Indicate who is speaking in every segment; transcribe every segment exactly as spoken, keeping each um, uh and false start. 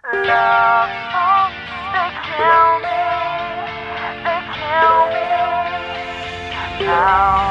Speaker 1: Love songs, they kill me, they kill me now.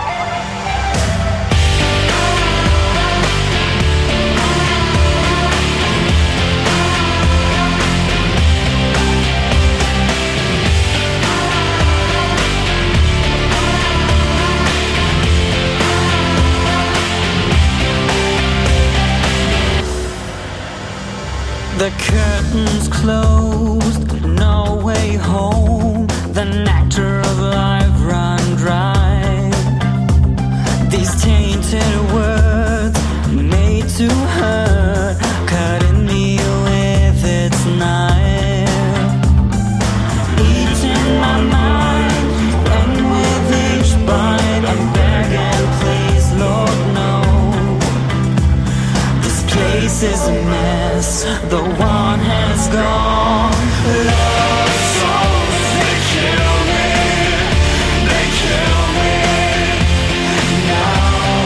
Speaker 2: The curtains closed, no way home. The nectar of life run dry. These tainted words made to hurt, cutting me with its knife, eating my mind, and with each bite I'm begging, please, Lord, no. This place is a mess, the one has gone. Love songs, they kill me, they kill me now.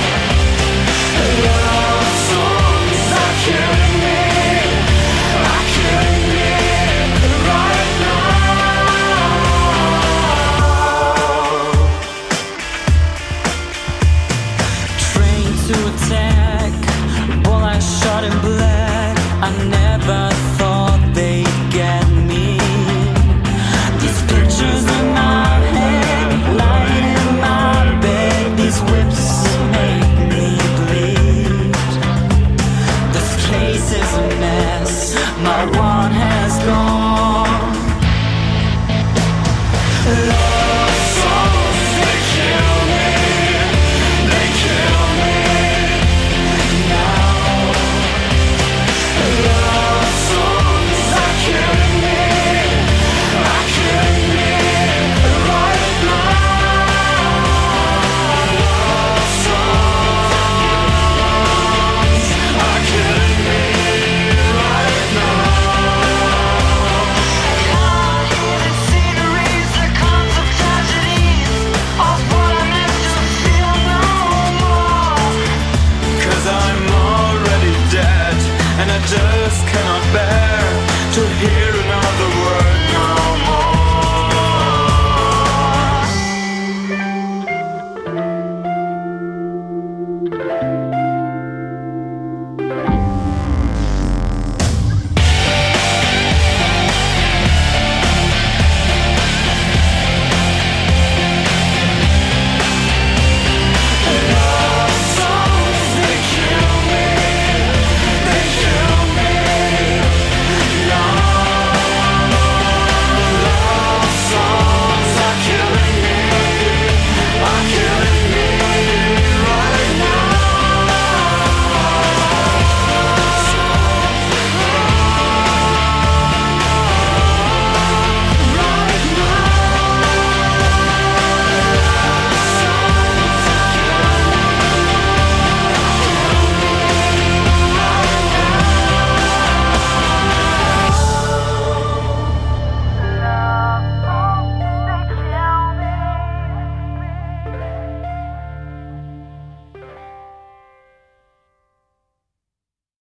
Speaker 2: Love songs are killing me, are killing me right now. Trained to attack, bullet shot in black. I never thought they'd get me. These pictures in my head, lying in my bed, these whips make me bleed. This place is a mess, my one has gone. Love songs, they kill me, they kill me now. Love songs are killing me, are killing me right now. Love songs are killing me right now. Hard-hitting sceneries, the cons of tragedies, of what I meant to feel no more. 'Cause I'm already dead, and I just cannot bear to hear